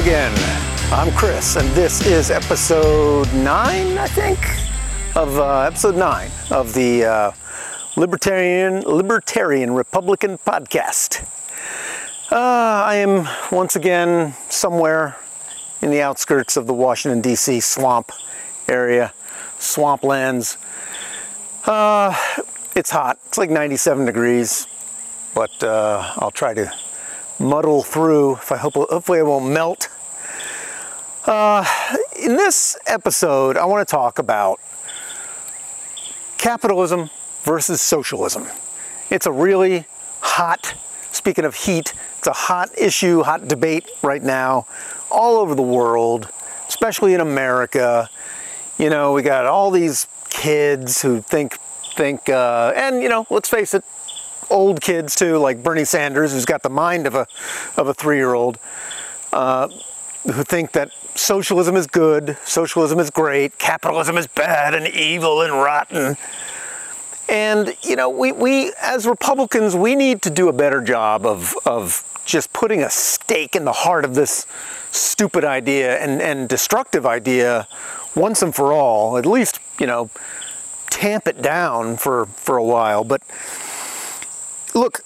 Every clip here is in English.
again. I'm Chris, and this is episode 9, I think, of episode 9 of the Libertarian Republican podcast. I am once again somewhere in the outskirts of the Washington, D.C. swamp area, swamplands. It's hot. It's like 97 degrees, but I'll try to muddle through. Hopefully I won't melt. In this episode, I want to talk about capitalism versus socialism. It's a really hot, speaking of heat, it's a hot issue, hot debate right now, all over the world, especially in America. You know, we got all these kids who think, and you know, let's face it, old kids too, like Bernie Sanders, who's got the mind of a 3-year-old, who think that socialism is good, socialism is great, capitalism is bad and evil and rotten. And you know, we as Republicans, we need to do a better job of just putting a stake in the heart of this stupid idea and destructive idea once and for all. At least, you know, tamp it down for a while. But look,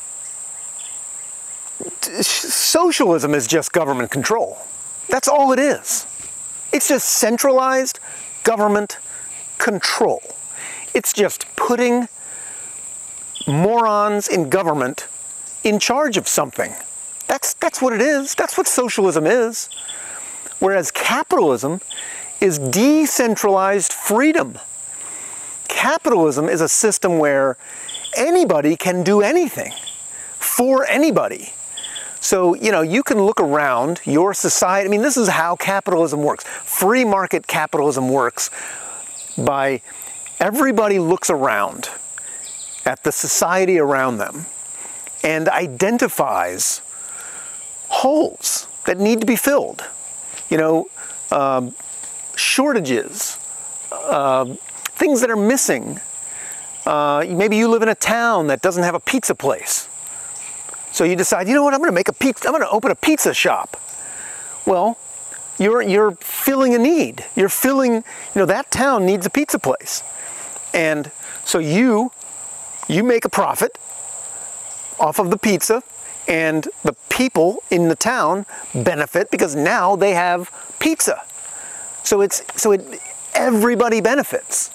socialism is just government control. That's all it is. It's just centralized government control. It's just putting morons in government in charge of something. That's what it is. That's what socialism is. Whereas capitalism is decentralized freedom. Capitalism is a system where anybody can do anything for anybody. So, you know, you can look around your society. I mean, this is how capitalism works. Free market capitalism works by everybody looks around at the society around them and identifies holes that need to be filled. You know, shortages, things that are missing. Maybe you live in a town that doesn't have a pizza place. So you decide, you know what, I'm going to open a pizza shop. Well, you're filling a need. You're filling, you know, that town needs a pizza place. And so you make a profit off of the pizza, and the people in the town benefit because now they have pizza. So everybody benefits.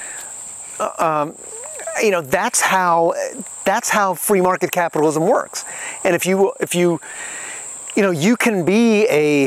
You know, that's how free market capitalism works. And if you know, you can be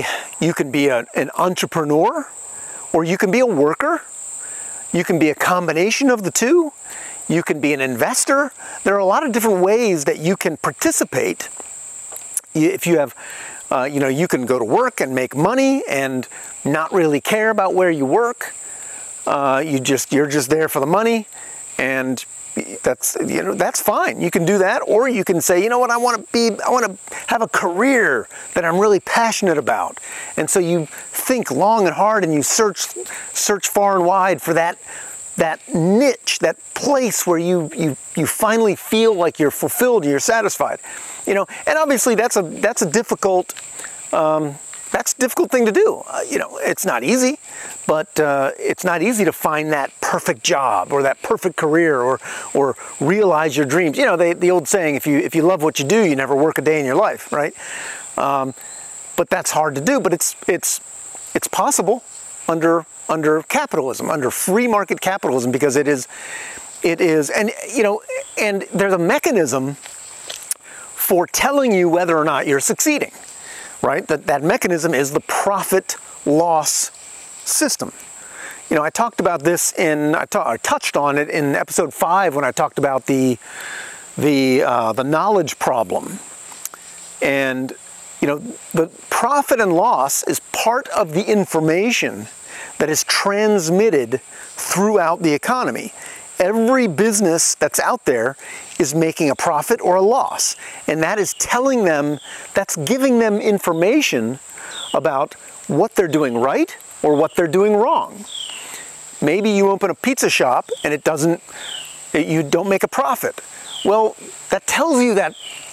an entrepreneur, or you can be a worker. You can be a combination of the two. You can be an investor. There are a lot of different ways that you can participate. If you have, you know, you can go to work and make money and not really care about where you work. You're just there for the money, and that's fine. You can do that, or you can say, you know what, I want to have a career that I'm really passionate about. And so you think long and hard, and you search far and wide for that niche, that place where you finally feel like you're fulfilled, you're satisfied. You know, and obviously that's a difficult thing to do. You know, it's not easy, but it's not easy to find that perfect job or that perfect career or realize your dreams. You know, the old saying, if you love what you do, you never work a day in your life, right? But that's hard to do. But it's possible under capitalism, under free market capitalism, because it is, and you know, and there's a mechanism for telling you whether or not you're succeeding. Right? That mechanism is the profit loss system. You know, I talked about this I touched on it in episode 5 when I talked about the knowledge problem. And you know, the profit and loss is part of the information that is transmitted throughout the economy. Every business that's out there is making a profit or a loss, and that is telling them, that's giving them information about what they're doing right or what they're doing wrong. Maybe you open a pizza shop and you don't make a profit. Well, that tells you that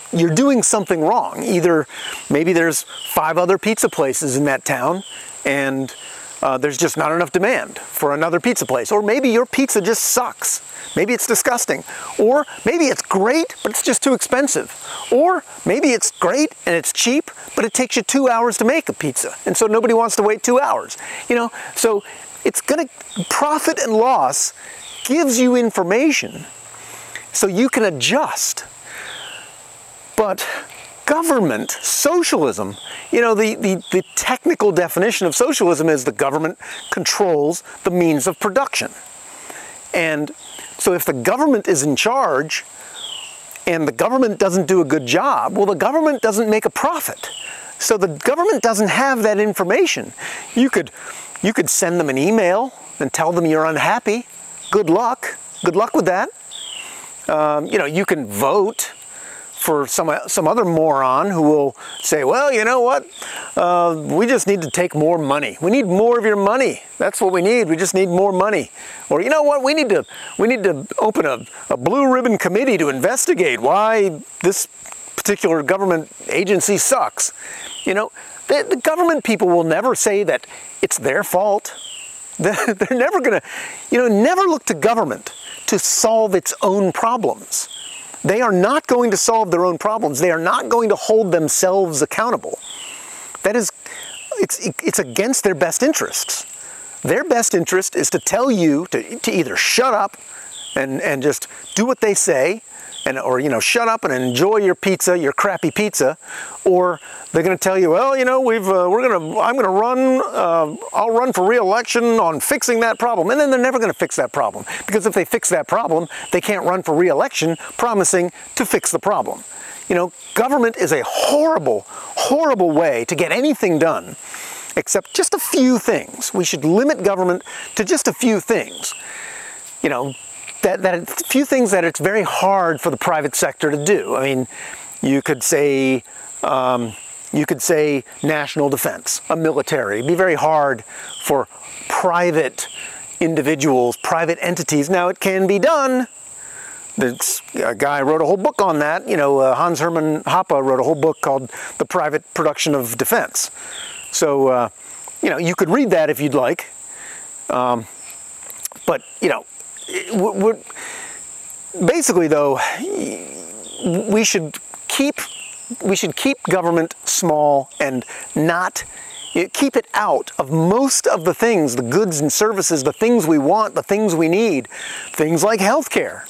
you're doing something wrong. Either maybe there's 5 other pizza places in that town and there's just not enough demand for another pizza place. Or maybe your pizza just sucks. Maybe it's disgusting. Or maybe it's great, but it's just too expensive. Or maybe it's great and it's cheap, but it takes you 2 hours to make a pizza. And so nobody wants to wait 2 hours. So it's going to, profit and loss gives you information so you can adjust. But government, socialism, the technical definition of socialism is the government controls the means of production. And so if the government is in charge and the government doesn't do a good job, well, the government doesn't make a profit. So the government doesn't have that information. You could send them an email and tell them you're unhappy. Good luck. Good luck with that. You can vote for some other moron who will say, well, you know what, we just need to take more money. We need more of your money. That's what we need. We just need more money. Or you know what, we need to open a blue ribbon committee to investigate why this particular government agency sucks. The government people will never say that it's their fault. They're never going to, never look to government to solve its own problems. They are not going to solve their own problems. They are not going to hold themselves accountable. That is, it's against their best interests. Their best interest is to tell you to either shut up and just do what they say, or shut up and enjoy your pizza, your crappy pizza, or they're going to tell you, well, I'll run for re-election on fixing that problem, and then they're never going to fix that problem, because if they fix that problem, they can't run for re-election promising to fix the problem. Government is a horrible, horrible way to get anything done, except just a few things. We should limit government to just a few things. That few things that it's very hard for the private sector to do. I mean, you could say national defense, a military. It'd be very hard for private individuals, private entities. Now, it can be done. There's a guy wrote a whole book on that. Hans Hermann Hoppe wrote a whole book called The Private Production of Defense. So, you could read that if you'd like. But, basically, though, we should keep government small and not keep it out of most of the things, the goods and services, the things we want, the things we need, things like healthcare.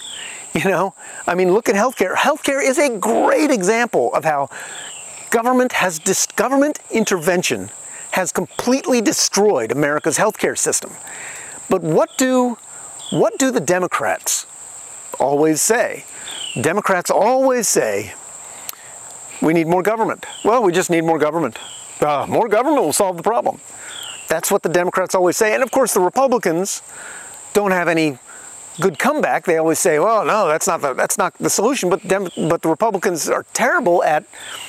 Look at healthcare. Healthcare is a great example of how government intervention has completely destroyed America's healthcare system. But what do the Democrats always say? Democrats always say, we need more government. Well, we just need more government. More government will solve the problem. That's what the Democrats always say. And of course, the Republicans don't have any good comeback. They always say, well, no, that's not the solution. But the Republicans are terrible at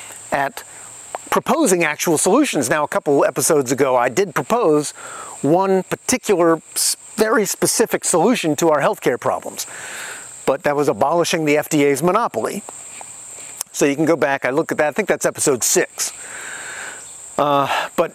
proposing actual solutions. Now, a couple episodes ago, I did propose one particular very specific solution to our healthcare problems. But that was abolishing the FDA's monopoly. So you can go back, I look at that, I think that's episode 6. But,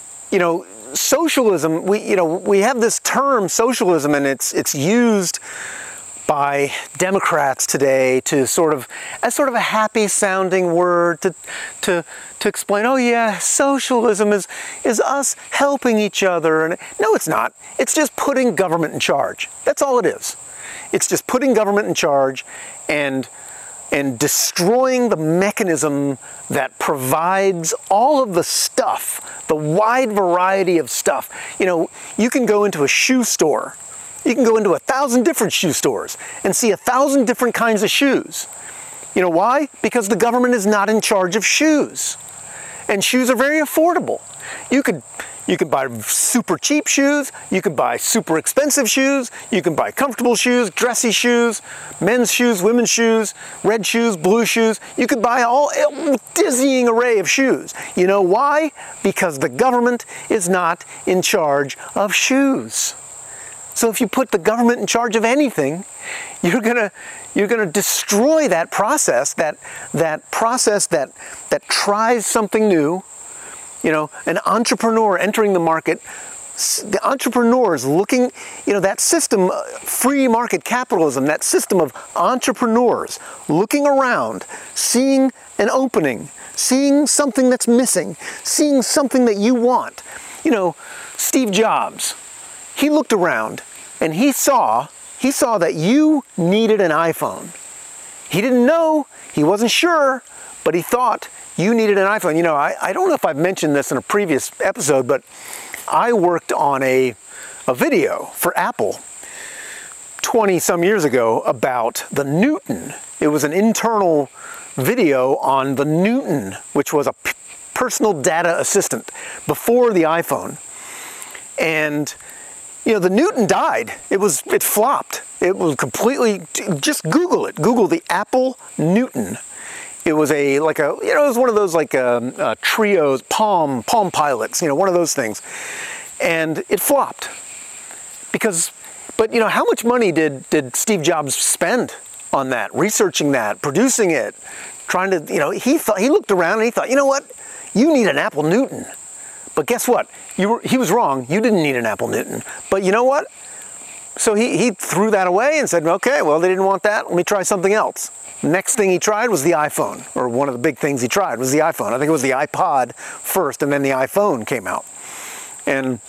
socialism, we have this term socialism, and it's used by Democrats today to as sort of a happy sounding word to explain, oh yeah, socialism is us helping each other. And no, it's not. It's just putting government in charge. That's all it is. It's just putting government in charge and destroying the mechanism that provides all of the stuff, the wide variety of stuff. You can go into a shoe store. You can go into 1,000 different shoe stores and see 1,000 different kinds of shoes. You know why? Because the government is not in charge of shoes. And shoes are very affordable. You could buy super cheap shoes, you could buy super expensive shoes, you can buy comfortable shoes, dressy shoes, men's shoes, women's shoes, red shoes, blue shoes. You could buy a dizzying array of shoes. You know why? Because the government is not in charge of shoes. So if you put the government in charge of anything, you're gonna destroy that process, that process that tries something new. You know, an entrepreneur entering the market, the entrepreneurs looking, you know, that system, free market capitalism, that system of entrepreneurs looking around, seeing an opening, seeing something that's missing, seeing something that you want. You know, Steve Jobs, he looked around and he saw that you needed an iPhone. He didn't know, he wasn't sure, but he thought you needed an iPhone. You know, I don't know if I've mentioned this in a previous episode, but I worked on a video for Apple 20 some years ago about the Newton. It was an internal video on the Newton, which was a personal data assistant before the iPhone. And you know, the Newton died. It flopped. It was completely, just Google it. Google the Apple Newton. It was it was one of those trios, Palm Pilots, you know, one of those things. And it flopped. But you know, how much money did Steve Jobs spend on that, researching that, producing it, trying to, you know, he looked around and he thought, you know what, you need an Apple Newton. But guess what? He was wrong. You didn't need an Apple Newton. But you know what? So he threw that away and said, okay, well, they didn't want that. Let me try something else. Next thing he tried was the iPhone, or one of the big things he tried was the iPhone. I think it was the iPod first, and then the iPhone came out. And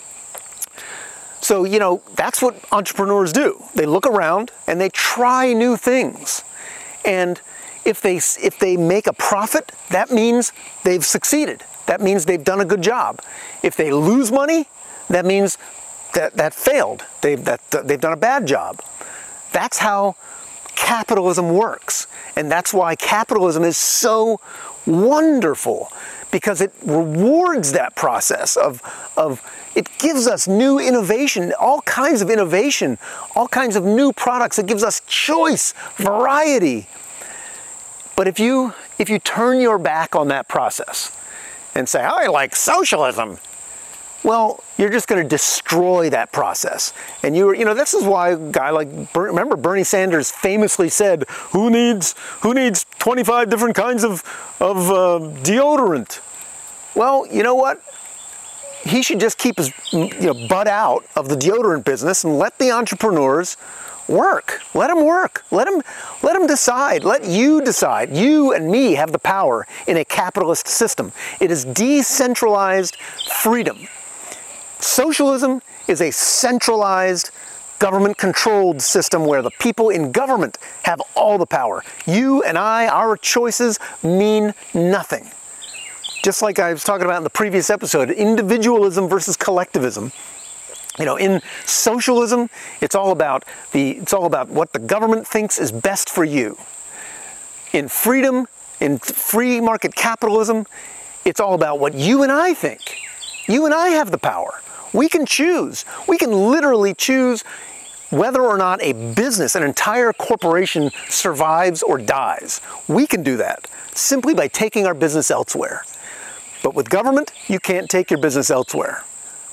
so, you know, that's what entrepreneurs do. They look around and they try new things. And if they make a profit, that means they've succeeded. That means they've done a good job. If they lose money, that means that failed. They've done a bad job. That's how capitalism works. And that's why capitalism is so wonderful, because it rewards that process of it gives us new innovation, all kinds of innovation, all kinds of new products. It gives us choice, variety. But if you turn your back on that process and say, I like socialism, well, you're just going to destroy that process. And you know, this is why a guy like, remember Bernie Sanders famously said, who needs 25 different kinds of deodorant? Well, you know what? He should just keep his butt out of the deodorant business and let the entrepreneurs work. Let them work. Let them decide. Let you decide. You and me have the power in a capitalist system. It is decentralized freedom. Socialism is a centralized, government-controlled system where the people in government have all the power. You and I, our choices mean nothing. Just like I was talking about in the previous episode, individualism versus collectivism. You know, in socialism, it's all about what the government thinks is best for you. In freedom, in free market capitalism, it's all about what you and I think. You and I have the power. We can choose. We can literally choose whether or not a business, an entire corporation, survives or dies. We can do that simply by taking our business elsewhere. But with government, you can't take your business elsewhere.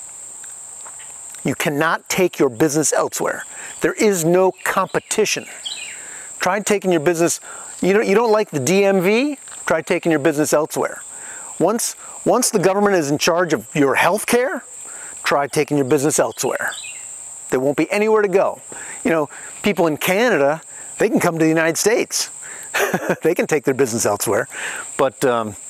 You cannot take your business elsewhere. There is no competition. Try taking your business, you don't like the DMV? Try taking your business elsewhere. Once the government is in charge of your health care, try taking your business elsewhere. There won't be anywhere to go. You know, people in Canada, they can come to the United States. They can take their business elsewhere. But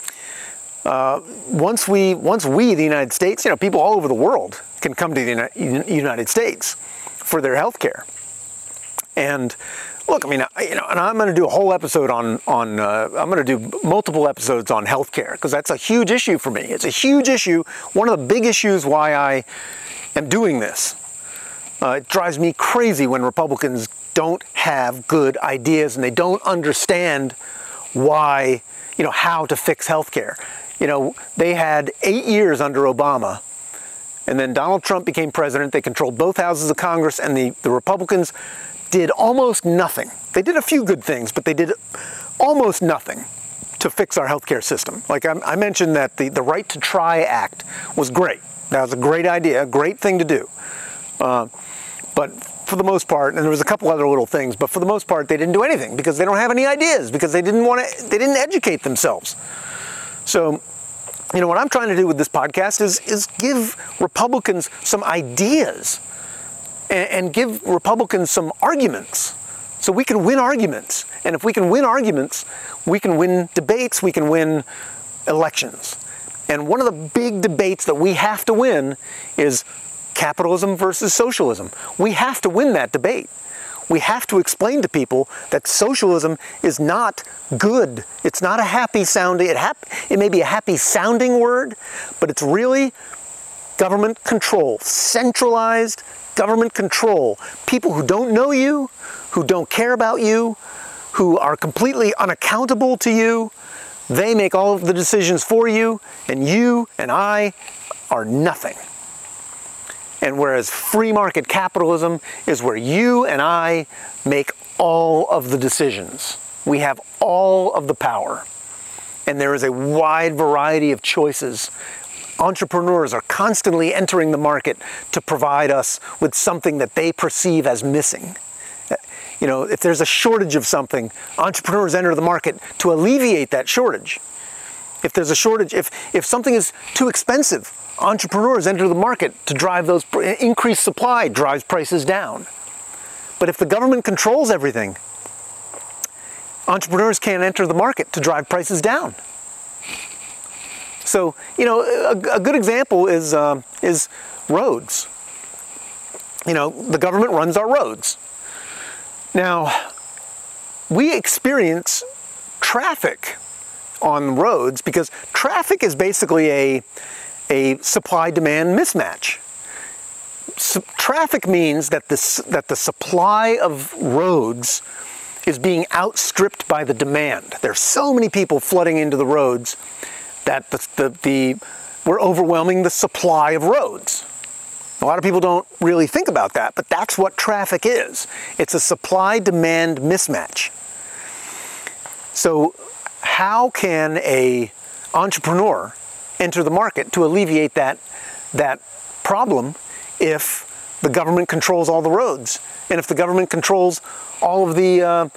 once we, the United States, you know, people all over the world can come to the United States for their health care. And look, I mean, you know, and I'm going to do a whole episode I'm going to do multiple episodes on healthcare, because that's a huge issue for me. It's a huge issue. One of the big issues why I am doing this. It drives me crazy when Republicans don't have good ideas and they don't understand why, you know, how to fix healthcare. You know, they had 8 years under Obama, and then Donald Trump became president. They controlled both houses of Congress, and the Republicans did almost nothing. They did a few good things, but they did almost nothing to fix our healthcare system. Like I mentioned that the Right to Try Act was great. That was a great idea, a great thing to do. But for the most part, and there was a couple other little things, but for the most part, they didn't do anything because they don't have any ideas, because they didn't educate themselves. So, what I'm trying to do with this podcast is give Republicans some ideas and give Republicans some arguments so we can win arguments. And if we can win arguments, we can win debates, we can win elections. And one of the big debates that we have to win is capitalism versus socialism. We have to win that debate. We have to explain to people that socialism is not good. It's not a happy sounding, it may be a happy sounding word, but it's really government control, centralized government control. People who don't know you, who don't care about you, who are completely unaccountable to you, they make all of the decisions for you, and you and I are nothing. And whereas free market capitalism is where you and I make all of the decisions. We have all of the power. And there is a wide variety of choices. Entrepreneurs are constantly entering the market to provide us with something that they perceive as missing. If there's a shortage of something, entrepreneurs enter the market to alleviate that shortage. If there's a shortage, if something is too expensive, entrepreneurs enter the market to drive those, increased supply drives prices down. But if the government controls everything, entrepreneurs can't enter the market to drive prices down. So, a good example is roads. The government runs our roads. Now, we experience traffic on roads because traffic is basically a supply-demand mismatch. Traffic means that the supply of roads is being outstripped by the demand. There's so many people flooding into the roads that we're overwhelming the supply of roads. A lot of people don't really think about that, but that's what traffic is. It's a supply-demand mismatch. So how can an entrepreneur enter the market to alleviate that problem if the government controls all the roads, and if the government controls all of the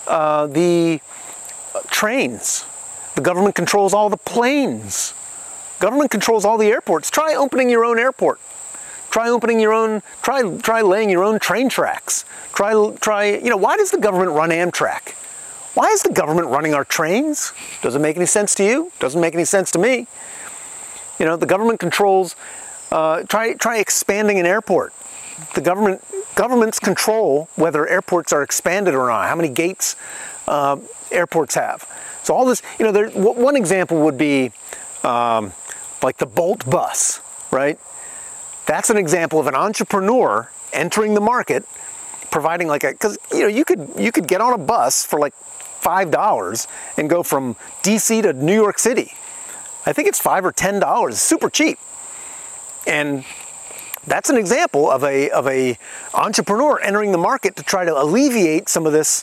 trains, the government controls all the planes, government controls all the airports? Try opening your own airport. Try laying your own train tracks. Why does the government run Amtrak? Why is the government running our trains? Doesn't make any sense to you? Doesn't make any sense to me. The government controls, try expanding an airport. The governments control whether airports are expanded or not, how many gates airports have. So all this, one example would be like the Bolt bus, right? That's an example of an entrepreneur entering the market, providing because you could get on a bus for like $5 and go from DC to New York City. I think it's $5 or $10, super cheap. And that's an example of a entrepreneur entering the market to try to alleviate some of this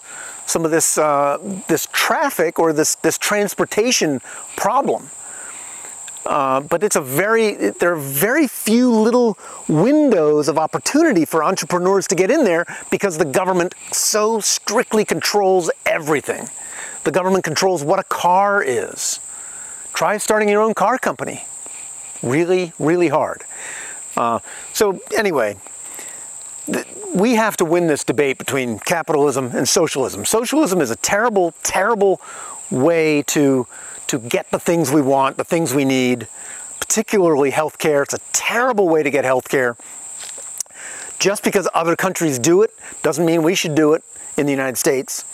traffic or this transportation problem. But there are very few little windows of opportunity for entrepreneurs to get in there because the government so strictly controls everything. The government controls what a car is. Try starting your own car company. Really, really hard. So anyway, we have to win this debate between capitalism and socialism. Socialism is a terrible, terrible way to get the things we want, the things we need, particularly healthcare. It's a terrible way to get healthcare. Just because other countries do it doesn't mean we should do it in the United States.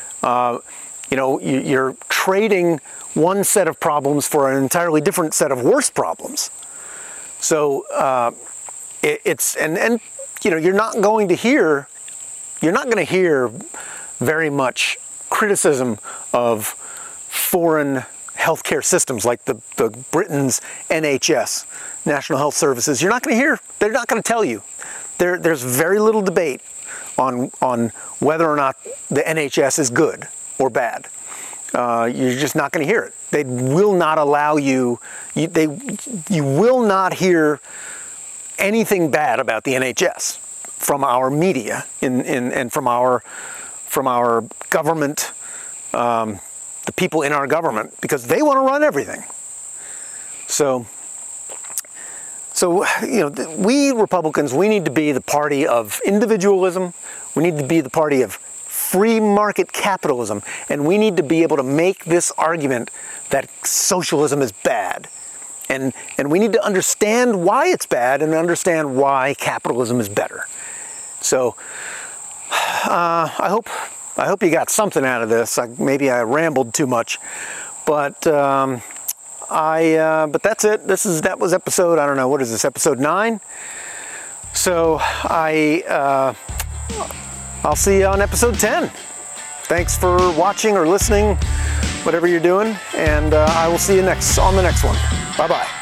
You're trading one set of problems for an entirely different set of worse problems. So you're not going to hear very much criticism of foreign healthcare systems like the Britain's NHS, National Health Services. You're not going to hear. They're not going to tell you. There's very little debate on whether or not the NHS is good or bad. You're just not going to hear it. They will not allow you. You will not hear anything bad about the NHS. from our media and from our government, the people in our government, because they want to run everything. So we Republicans, we need to be the party of individualism. We need to be the party of free market capitalism, and we need to be able to make this argument that socialism is bad. And we need to understand why it's bad and understand why capitalism is better. So I hope you got something out of this. Maybe I rambled too much, but but that's it. That was episode, I don't know, what is this, episode 9? So I'll see you on episode 10. Thanks for watching or listening, whatever you're doing, and I will see you on the next one. Bye-bye.